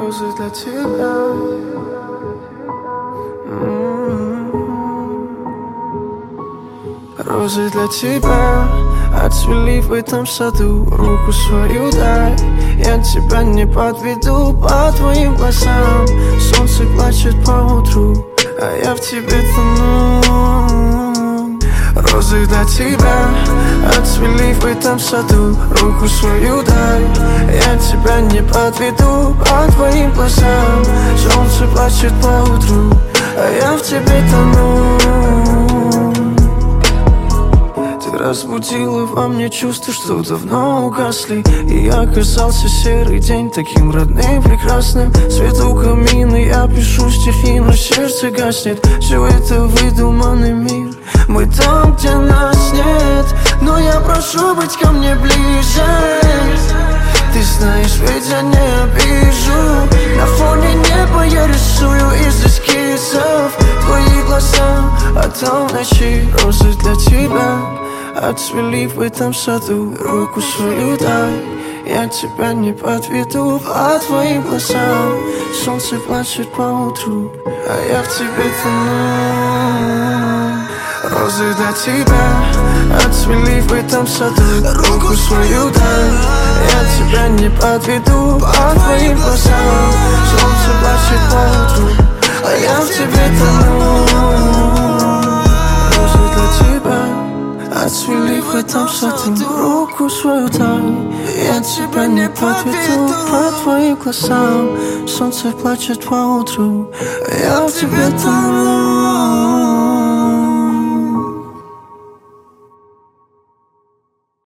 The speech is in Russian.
розы для тебя. Розы для тебя отцвели в этом саду. Руку свою дай, я тебя не подведу. По твоим глазам солнце плачет по утру, а я в тебе тону. Розы для тебя отцвели в этом саду. Руку свою дай, я тебя не подведу. По твоим глазам солнце плачет по утру, а я в тебе тону. Разбудила во мне чувства, что давно угасли. И я оказался серый день таким родным, прекрасным. Свет у камина, я пишу стихи, но сердце гаснет. Все это выдуманный мир, мы там, где нас нет. Но я прошу быть ко мне ближе. Ты знаешь, ведь я не обижу. На фоне неба я рисую из эскизов твои глаза, а там в ночи розы для тебя отцвели в этом саду. Руку свою дай, я тебя не подведу. По твоим глазам солнце плачет по утру, а я в тебе тону. Розы для тебя отцвели в этом саду. Руку свою дай, я тебя не подведу. По твоим глазам солнце плачет по утру, а я в тебе тону. Розы для тебя отцвели в этом саду. Руку свою дай, я тебя не подведу. По твоим глазам солнце плачет по утру, а я в тебе тону.